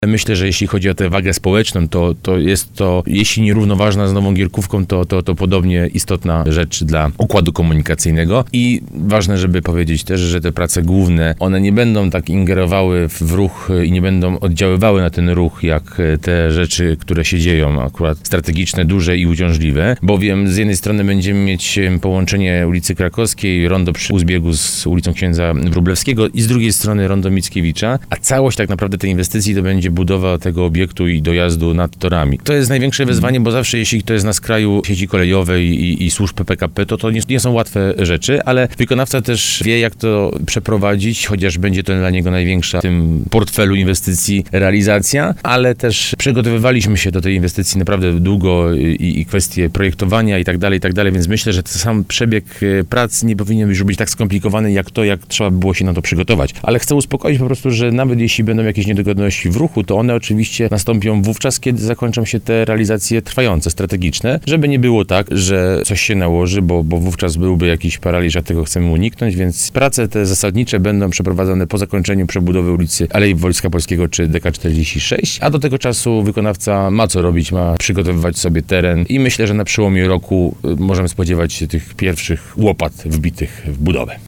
Myślę, że jeśli chodzi o tę wagę społeczną, to jest to, jeśli nierównoważna z Nową Gierkówką, to podobnie istotna rzecz dla układu komunikacyjnego. I ważne, żeby powiedzieć też, że te prace główne, one nie będą tak ingerowały w ruch i nie będą oddziaływały na ten ruch, jak te rzeczy, które się dzieją, akurat strategiczne, duże i uciążliwe, bowiem z jednej strony będziemy mieć połączenie ulicy Krakowskiej, rondo przy zbiegu z ulicą Księdza Wróblewskiego i z drugiej strony rondo Mickiewicza, a całość tak naprawdę tej inwestycji to będzie budowa tego obiektu i dojazdu nad torami. To jest największe wyzwanie, bo zawsze jeśli to jest na skraju sieci kolejowej i służb PKP, to nie są łatwe rzeczy, ale wykonawca też wie, jak to przeprowadzić, chociaż będzie to dla niego największa w tym portfelu inwestycji realizacja, ale też przygotowywaliśmy się do tej inwestycji naprawdę długo i kwestie projektowania i tak dalej, więc myślę, że sam przebieg prac nie powinien już być tak skomplikowany, jak trzeba było się na to przygotować. Ale chcę uspokoić po prostu, że nawet jeśli będą jakieś niedogodności w ruchu, to one oczywiście nastąpią wówczas, kiedy zakończą się te realizacje trwające, strategiczne, żeby nie było tak, że coś się nałoży, bo wówczas byłby jakiś paraliż, a tego chcemy uniknąć, więc prace te zasadnicze będą przeprowadzone po zakończeniu przebudowy ulicy Alei Wojska Polskiego czy DK46, a do tego czasu wykonawca ma co robić, ma przygotowywać sobie teren i myślę, że na przełomie roku możemy spodziewać się tych pierwszych łopat wbitych w budowę.